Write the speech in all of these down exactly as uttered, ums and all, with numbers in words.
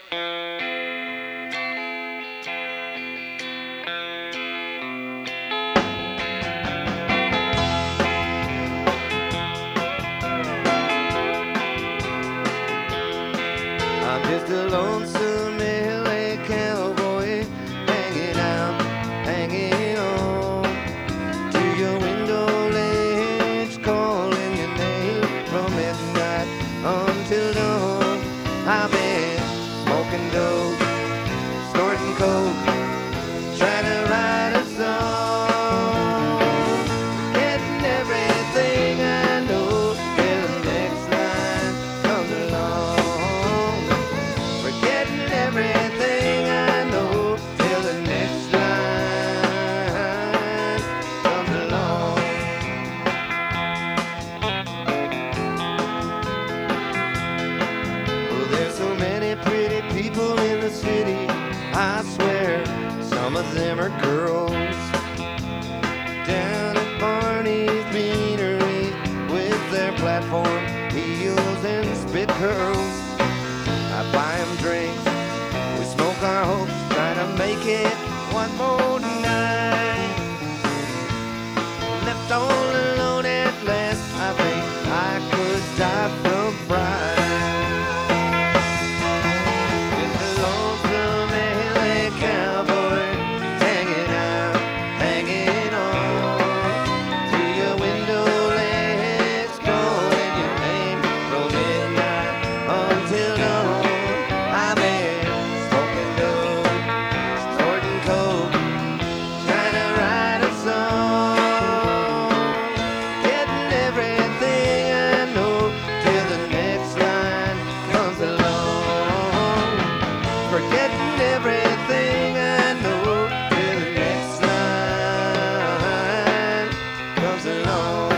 I'm just a lonesome L A cowboy, hanging out, hanging on to your window ledge, calling your name from midnight until dawn. I've been smoking dope, snorting coke, trying to write a song, getting everything I know till the next line comes along. Forgetting everything I know till the next line comes along. Oh, there's so many pretty people in the city, I swear some of them are girls. Down at Barney's Beanery with their platform heels and spit curls, I buy 'em drinks, we smoke our hopes, try to make it one more night. Left all alone at last, I think I could die from pride. Just a lonesome L A cowboy, hanging out, hanging on to your window ledge, calling your name from midnight until dawn. I've been smoking dope, snorting coke, trying to write a song, getting everything I know till the next line comes along. Forgetting everything I know till the next line comes along.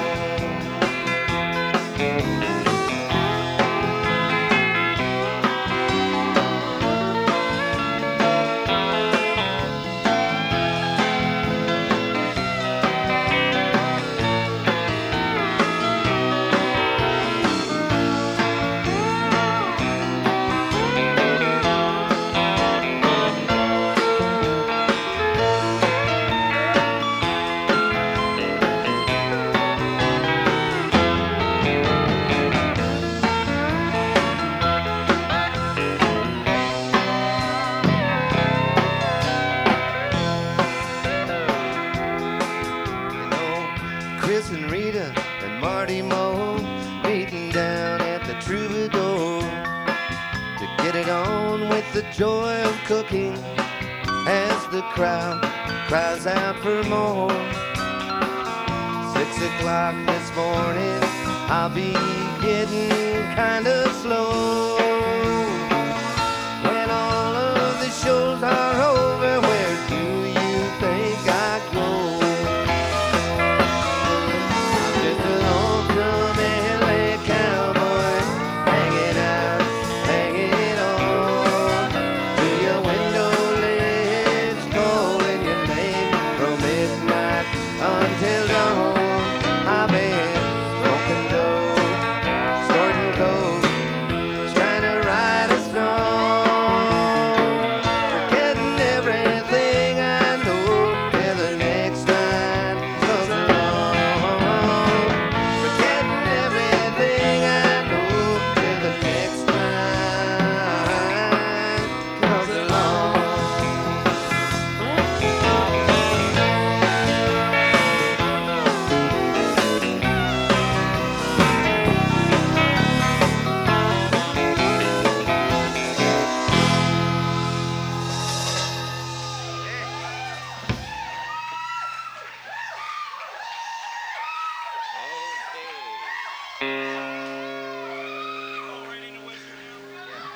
You know, Chris and Rita and Marty Moe meeting down at the Troubadour to get it on with the joy of cooking as the crowd cries out for more. Six o'clock this morning, I'll be getting kinda slow.